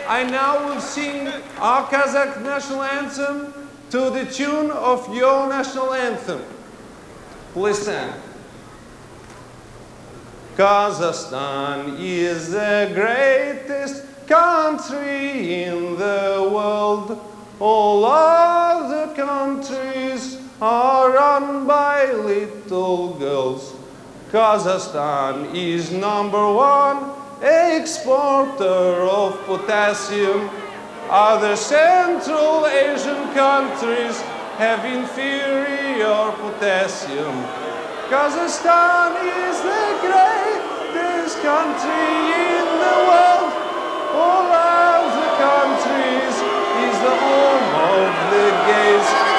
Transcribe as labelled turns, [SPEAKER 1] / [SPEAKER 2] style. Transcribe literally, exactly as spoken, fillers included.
[SPEAKER 1] I now will sing our Kazakh national anthem to the tune of your national anthem. Listen. Kazakhstan is the greatest country in the world. All other countries are run by little girls. Kazakhstan is number one exporter of potassium. Other Central Asian countries have inferior potassium. Kazakhstan is the greatest country in the world. All other countries is the home of the gays.